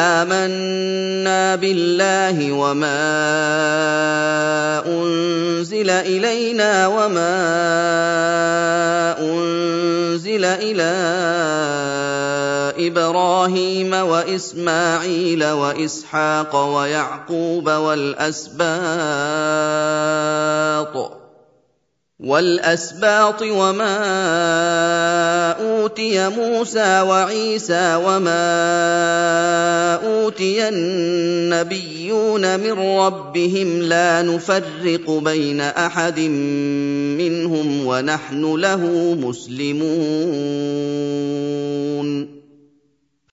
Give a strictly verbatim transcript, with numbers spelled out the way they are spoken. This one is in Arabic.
آمَنَّا بِاللَّهِ وَمَا أُنزِلَ إِلَيْنَا وَمَا أُنزِلَ إِلَىٰ إِبْرَاهِيمَ وَإِسْمَاعِيلَ وَإِسْحَاقَ وَيَعْقُوبَ وَالْأَسْبَاطِ وَالْأَسْبَاطِ وَمَا أُوتِيَ مُوسَىٰ وَعِيسَىٰ وَمَا أُوتِيَ النَّبِيُّونَ مِن رَّبِّهِمْ لَا نُفَرِّقُ بَيْنَ أَحَدٍ مِّنْهُمْ وَنَحْنُ لَهُ مُسْلِمُونَ